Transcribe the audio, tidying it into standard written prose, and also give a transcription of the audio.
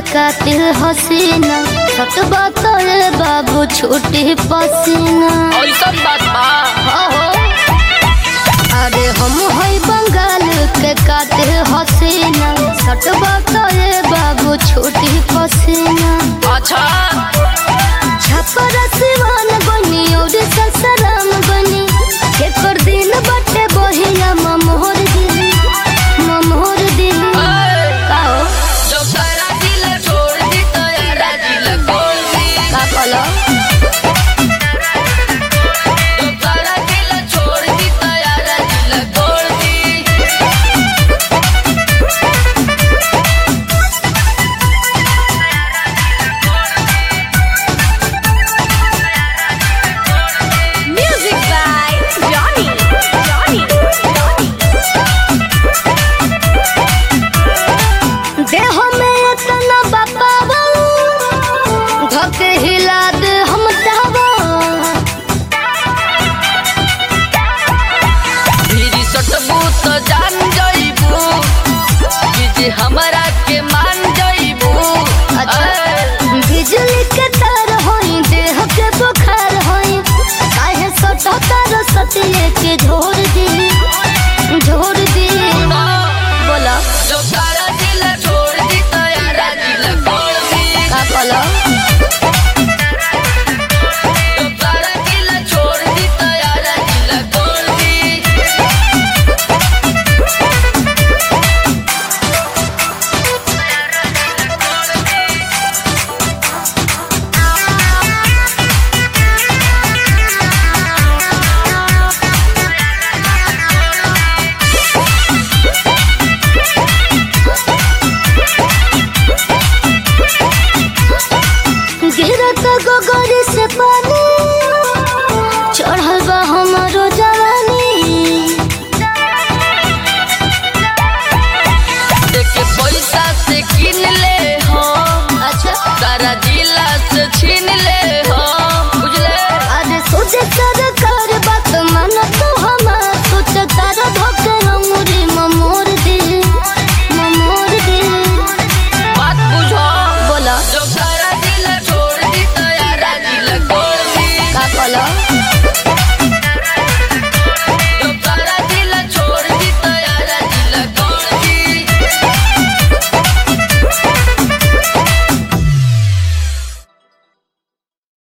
कातिल हसीना सट बात रे बाबू छोटी पसीना ऐसा बात बा हो अरे हम है बंगाल के कातिल हसीना सट बात रे बाबू छोटी पसीना अच्छा छपर सिवान बनी और ससराम बनी एकर दिन बटे बहिया ममोहर दिल काओ जो तारा दिल छोड़ दी तो यारा दिल खोल दी का कहलो जो तारा दिल छोड़ दी तो यारा दिल खोल दी Music by Johnny. देह में इतना बपावा धके हिला दे हम चाहवा मेरी सटबू तो जान जाइबू कि जे हमरा के मान जाइबू बिजली के तार होई देह के बुखार होई काहे सटा तार सटिए के झोर दी बोला जो तारा दिल छोड़ दी तो यारा दिल खोल दी का कहलो जो तारा दिल छोड़ दी तो यारा दिल खोल दी गिरत गोगरी से पानी चढ़ल बा हमारो जवानी